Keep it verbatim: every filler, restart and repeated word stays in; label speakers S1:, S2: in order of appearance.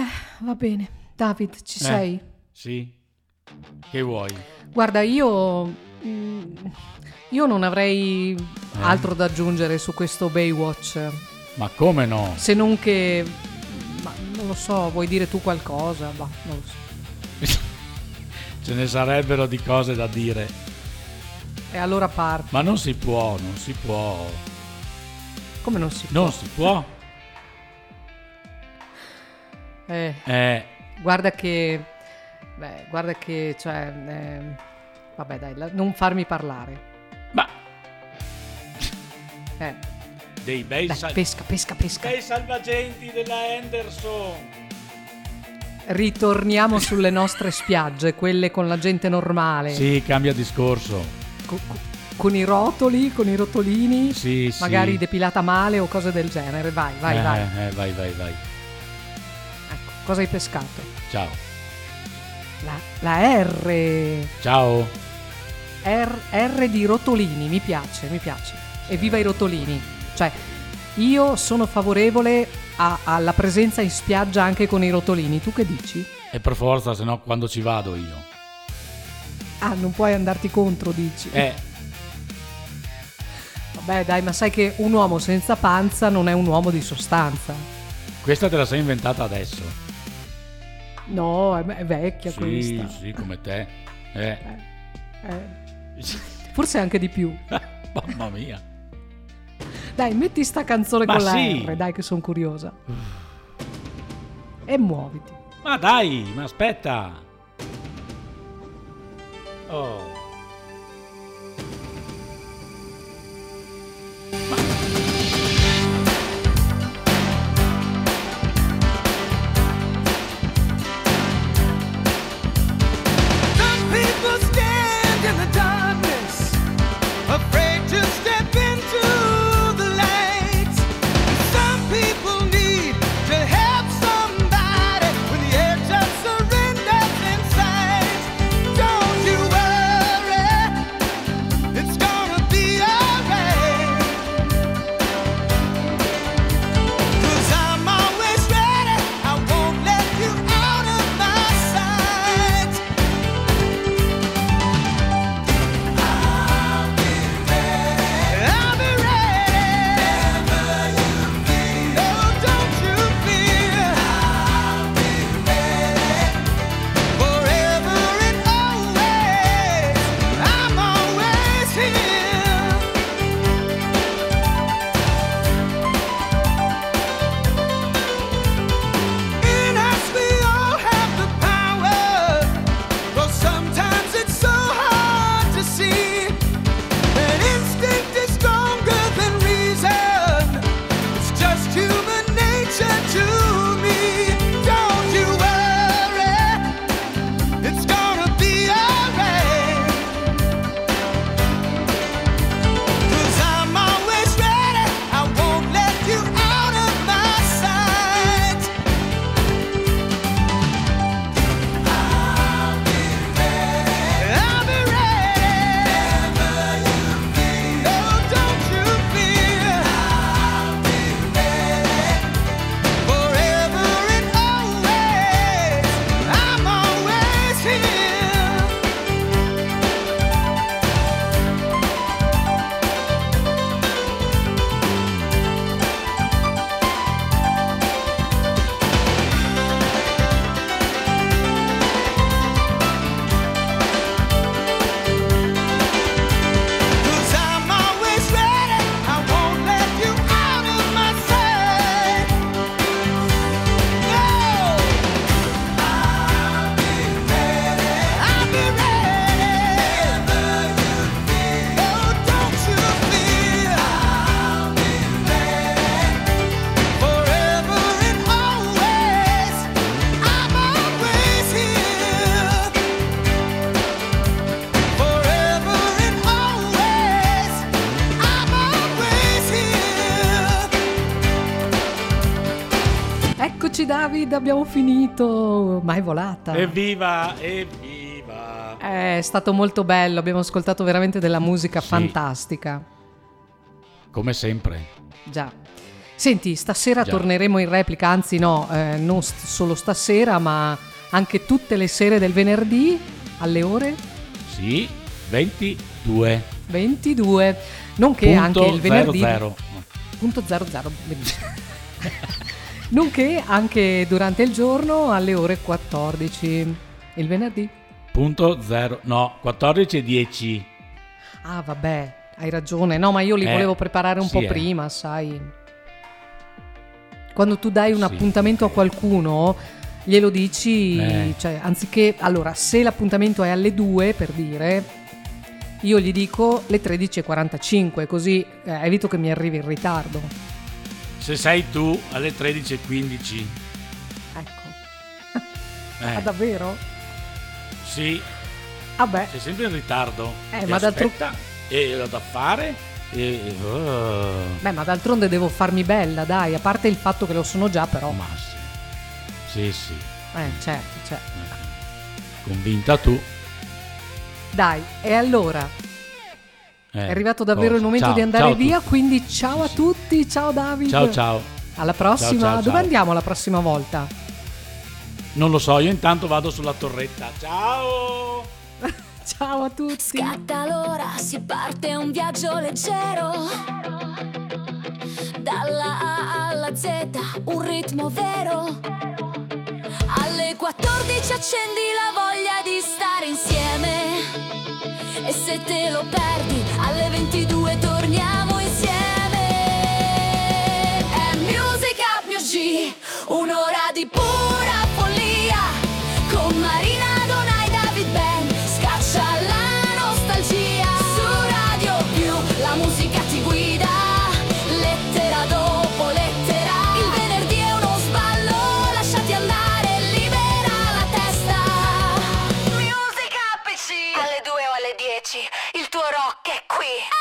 S1: Eh, va bene. David, ci
S2: Eh,
S1: sei?
S2: Sì. Che vuoi?
S1: Guarda, io... mm, io non avrei altro da aggiungere su questo Baywatch.
S2: Ma come no?
S1: Se non che... Ma non lo so, vuoi dire tu qualcosa? Bah, non lo so.
S2: Ce ne sarebbero di cose da dire.
S1: E allora parti.
S2: Ma non si può, non si può.
S1: Come non si può?
S2: Non si può.
S1: Eh,
S2: Eh,
S1: guarda che... Beh, guarda che... Cioè... eh, vabbè, dai, la- non farmi parlare.
S2: ma
S1: Eh,
S2: dei bei,
S1: dai,
S2: sal-
S1: pesca, pesca, pesca.
S2: bei salvagenti della Henderson.
S1: Ritorniamo sulle nostre spiagge, quelle con la gente normale.
S2: Sì, cambia discorso.
S1: Co- co- con i rotoli, con i rotolini.
S2: Sì, sì.
S1: Magari depilata male o cose del genere. Vai, vai,
S2: eh,
S1: vai.
S2: eh, vai, vai, vai.
S1: Ecco, cosa hai pescato?
S2: Ciao.
S1: La, la R.
S2: Ciao.
S1: R. R di rotolini, mi piace, mi piace. Evviva i rotolini. Cioè, io sono favorevole a- alla presenza in spiaggia anche con i rotolini. Tu che dici?
S2: E per forza, se no quando ci vado io.
S1: Ah, non puoi andarti contro, dici?
S2: Eh,
S1: Vabbè, dai, ma sai che un uomo senza panza non è un uomo di sostanza.
S2: questa te la sei inventata adesso.
S1: No, è, è vecchia
S2: Sì,
S1: questa.
S2: sì, come te. Eh.
S1: Eh, forse anche di più.
S2: Mamma mia.
S1: Dai, metti sta canzone
S2: Ma
S1: con la
S2: sì.
S1: R, dai che sono curiosa. E muoviti.
S2: Ma dai, ma aspetta. Oh.
S3: Some people stand in the darkness, afraid to step into the light. Some people need to help somebody when the edge of surrender's in sight. Don't you worry, it's gonna be alright. 'Cause I'm always ready, I won't let you out of my sight. I'll be ready. I'll be ready. Whenever you feel. No, don't you fear. I'll be ready. Forever and always. I'm always here. In us we all have the power, though sometimes it's so hard to see. That instinct is stronger than reason. It's just human nature to me. Don't you worry, it's gonna be alright. 'Cause I'm always ready, I won't let you out of my sight. I'll be ready. I'll be ready. Whenever you feel. No, don't you fear. I'll be ready. Forever and always. I'm always here. Cause I'm always ready, I won't let you out of my sight. No, I'll be ready. I'll be ready. Whenever you feel. No, don't you fear. I'll be ready. Forever and always. I'm always here. Forever and always, I'm always here.
S1: Eccoci David, abbiamo finito. Ma è volata.
S2: Evviva, evviva.
S1: È stato molto bello, abbiamo ascoltato veramente della musica
S2: Sì.
S1: fantastica.
S2: Come sempre.
S1: Già. Senti, stasera
S2: Già.
S1: torneremo in replica, anzi no, eh, non st- solo stasera, ma anche tutte le sere del venerdì alle ore
S2: Sì, ventidue.
S1: ventidue, nonché
S2: Punto
S1: anche il venerdì
S2: zero zero.
S1: punto zero zero, benissimo. Nonché anche durante il giorno alle ore quattordici. Il venerdì?
S2: Punto zero, no, quattordici e dieci.
S1: Ah, vabbè, hai ragione. No, ma io li
S2: Eh,
S1: volevo preparare un
S2: sì,
S1: po'
S2: eh.
S1: prima, sai. Quando tu dai un
S2: Sì,
S1: appuntamento
S2: ok.
S1: a qualcuno, glielo dici,
S2: Eh.
S1: cioè, anziché, allora, se l'appuntamento è alle due, per dire, io gli dico le tredici e quarantacinque, così eh, evito che mi arrivi in ritardo.
S2: Se sei tu alle tredici e quindici.
S1: Ecco.
S2: Eh,
S1: Ah, davvero?
S2: sì,
S1: Vabbè.
S2: sei sempre in ritardo.
S1: Eh,
S2: E
S1: ma d'altro-
S2: aspetta, e ho da fare. E... oh,
S1: Beh, ma d'altronde devo farmi bella, dai, a parte il fatto che lo sono già, però.
S2: ma sì. Sì, sì.
S1: Eh, certo, certo.
S2: Convinta tu.
S1: Dai, e allora
S2: Eh,
S1: è arrivato davvero
S2: cosa?
S1: il momento
S2: Ciao,
S1: di andare
S2: ciao a
S1: via,
S2: tutti.
S1: quindi ciao
S2: Sì,
S1: a
S2: sì.
S1: tutti, ciao Davide.
S2: Ciao, ciao.
S1: Alla prossima.
S2: Ciao, ciao,
S1: Dove
S2: ciao.
S1: andiamo la prossima volta?
S2: Non lo so, io intanto vado sulla torretta. Ciao!
S1: Ciao a tutti.
S4: Scatta l'ora, si parte un viaggio leggero. Dalla A alla Z, un ritmo vero. Alle quattordici accendi la voglia di stare insieme. E se te lo perdi, alle ventidue torniamo insieme. È Music Up Mio G, un'ora di pura follia. Con Marina, Donna e David Ben, scaccia la nostalgia. Su Radio Più, la musica ti guida, lettera dopo lettera. Il venerdì è uno sballo, lasciati andare, libera la testa. Music A P C, alle due o alle dieci, il tuo rock è qui.